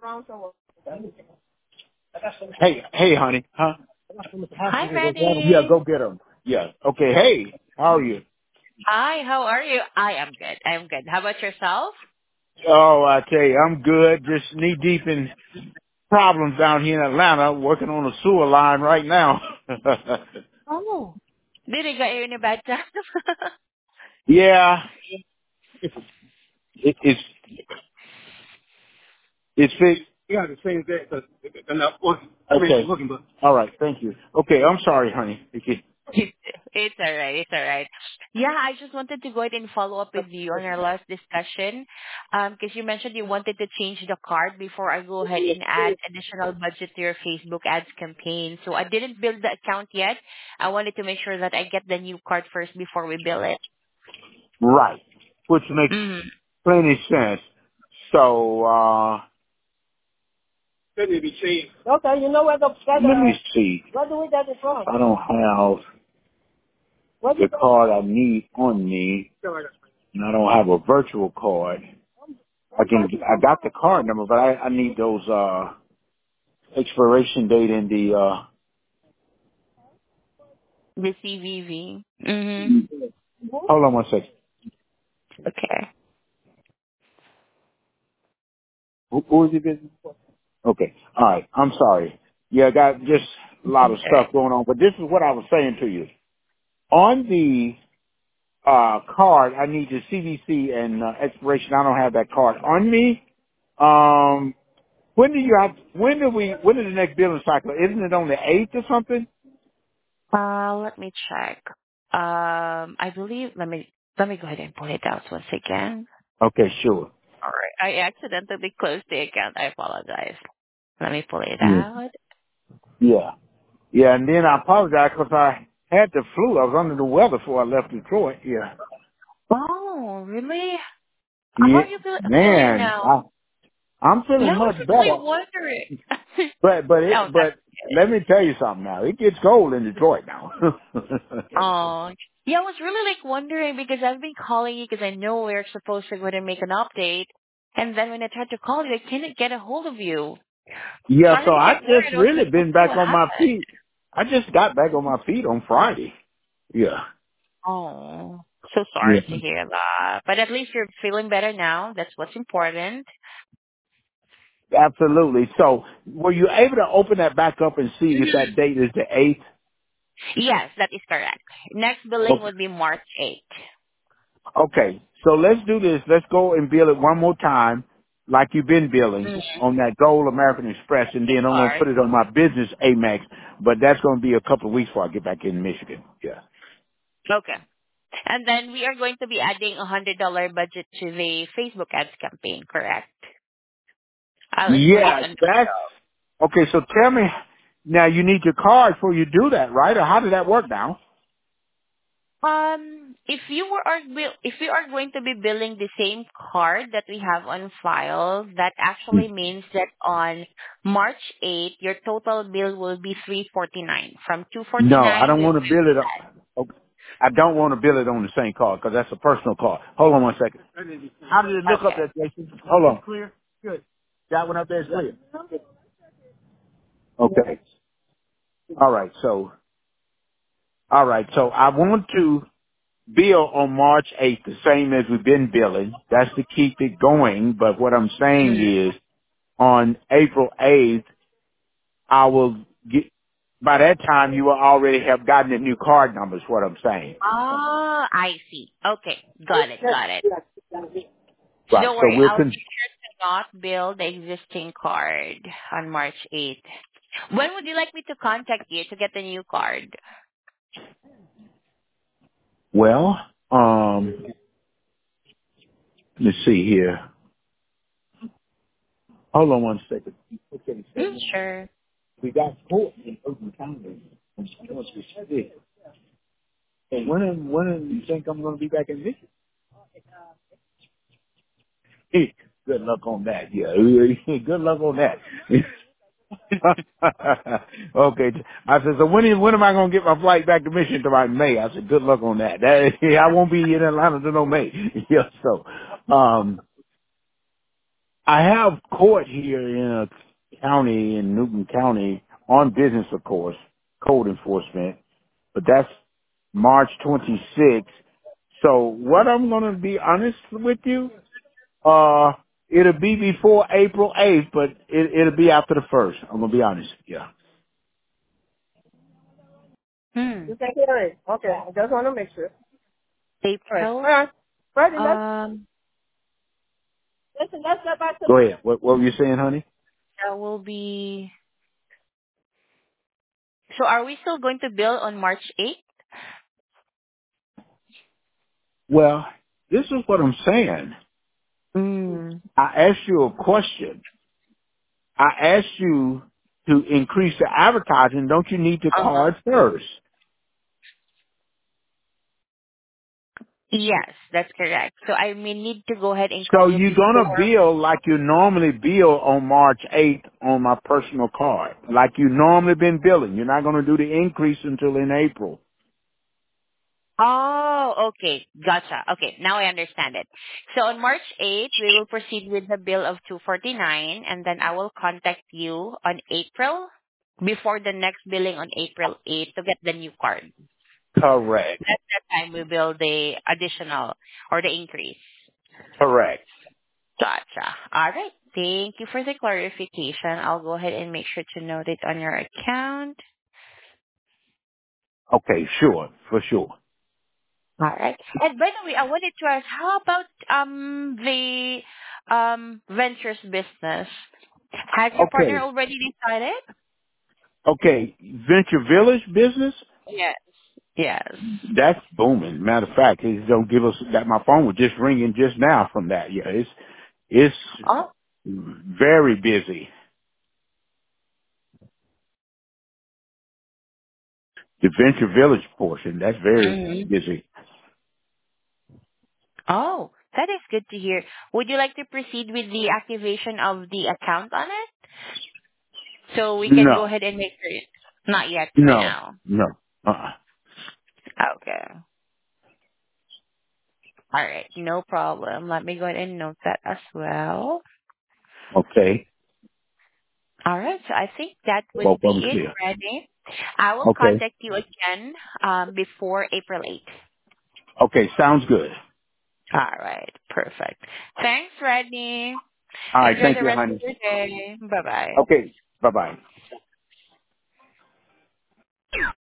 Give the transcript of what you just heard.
Hey, honey. Huh? Hi, Yeah, Freddie. go get them. Yeah. Okay. Hey, how are you? Hi, how are you? I am good. I am good. How about yourself? Oh, I tell you, I'm good. Just knee deep in problems down here in Atlanta, working on a sewer line right now. Oh. Did it get you in a bad time? Yeah, it's fixed. Yeah, the same day. Okay. All right. Thank you. Okay. I'm sorry, honey. Okay. It's all right. It's all right. Yeah, I just wanted to go ahead and follow up with you on our last discussion. Because you mentioned you wanted to change the card before I go ahead and add additional budget to your Facebook ads campaign. So I didn't build the account yet. I wanted to make sure that I get the new card first before we bill it. Right. Which makes Mm. plenty sense. So, okay, you know where let me see. Where do we get it from? I don't have the card I need on me, and I don't have a virtual card. I got the card number, but I need those, expiration date and the, The CVV. Mm-hmm. hold on one second. Okay. Who is it business for? Okay. All right. I'm sorry. Yeah, I got just a lot of stuff going on, but this is what I was saying to you. On the, card, I need the CVC and, expiration. I don't have that card on me. When is the next billing cycle? Isn't it on the 8th or something? Let me check. I believe, let me go ahead and pull it out once again. Okay, sure. All right. I accidentally closed the account. I apologize. Let me pull it Yeah. out. Yeah. Yeah, and then I apologize because I had the flu. I was under the weather before I left Detroit. Yeah. Oh, really? How Yeah, are you feeling man, now? I'm Yeah, feeling I was much really better. wondering. Oh, that's But let me tell you something now. It gets cold in Detroit now. oh. Yeah, I was really like wondering because I've been calling you because I know we're supposed to go ahead and make an update. And then when I tried to call you, I couldn't get a hold of you. Yeah, so Started to I get just worried. I was really like, been okay, back what on my happened? feet. I just got back on my feet on Friday. Yeah. Oh, so Yeah. sorry to hear that. But at least you're feeling better now. That's what's important. Absolutely. So were you able to open that back up and see if that date is the 8th? Yes, that is correct. Next billing Okay. would be March 8th. Okay. So let's do this. Let's go and bill it one more time like you've been billing Mm-hmm. on that Gold American Express, and then I'm going to Card. put it on my business Amex, but that's going to be a couple of weeks before I get back in Michigan. Yeah. Okay. And then we are going to be adding $100 budget to the Facebook ads campaign, correct? I'll include it Yeah, on the that's, okay, so tell me, now you need your card before you do that, right? Or how did that work now? if you are going to be billing the same card that we have on file, that actually means that on March 8th, your total bill will be 349 from No, I 249 don't to want to bill it. 50. Okay. I don't want to bill it on the same card because that's a personal card. Hold on one second. How did it look up Okay. there, Jason? Hold on. Clear. Good. That one up there is clear. Okay. All right. So I want to bill on March 8th, the same as we've been billing. That's to keep it going. But what I'm saying is on April 8th, I will get, by that time you will already have gotten the new card numbers, what I'm saying. Oh, I see. Okay. Got it. Got it. So Right. don't So worry. we'll I'll make sure to not bill the existing card on March 8th. When would you like me to contact you to get the new card? well, let's see here. Hold on one second. Okay, so Sure. we got court in Oakland County. And she wants to stick. So when do you think I'm going to be back in Michigan? Hey, good luck on that. Yeah, good luck on that. Okay, I said. So when am I going to get my flight back to Michigan? To like May. I said, good luck on that. I won't be in Atlanta till no May. Yeah. So, I have court here in a county in Newton County on business, of course, code enforcement, but that's March 26th. So what I'm going to be honest with you, it'll be before April 8th, but it'll be after the 1st. I'm going to be honest. Yeah. Hmm. You can hear it. Okay. I just want to make sure. All right. All April. right. Ready, Um, let's go back to Go ahead. What were you saying, honey? that will be. So are we still going to bill on March 8th? Well, this is what I'm saying. Mm. I asked you a question. I asked you to increase the advertising. Don't you need the Uh-huh. card first? Yes, that's correct. So I may need to go ahead and So call you you're gonna before. bill like you normally bill on March 8th on my personal card, like you normally been billing. You're not gonna do the increase until in April. Oh, okay. Gotcha. Okay, now I understand it. So on March 8th, we will proceed with the bill of 249, and then I will contact you on April before the next billing on April 8th to get the new card. Correct. At that time, we bill the additional or the increase. Correct. Gotcha. All right. Thank you for the clarification. I'll go ahead and make sure to note it on your account. Okay, sure, for sure. All right. And by the way, I wanted to ask, how about the ventures business? Has your partner Okay, already decided? okay. Venture Village business, Yes. Yes. that's booming. Matter of fact, he's gonna give us that. My phone was just ringing just now from that. Yeah, it's Oh. very busy. The Venture Village portion, that's very Mhm. busy. Oh, that is good to hear. Would you like to proceed with the activation of the account on it? So we can go No, ahead and make it. Not yet for no, now. no. Uh-uh. Okay. All right. No problem. Let me go ahead and note that as well. Okay. All right. So I think that Both would of them be it, clear. Friday. I will Okay. contact you again before April 8th. Okay, sounds good. All right. Perfect. Thanks, Rodney. All right, Enjoy thank the you, rest of honey. your day. Bye-bye. Okay, bye-bye.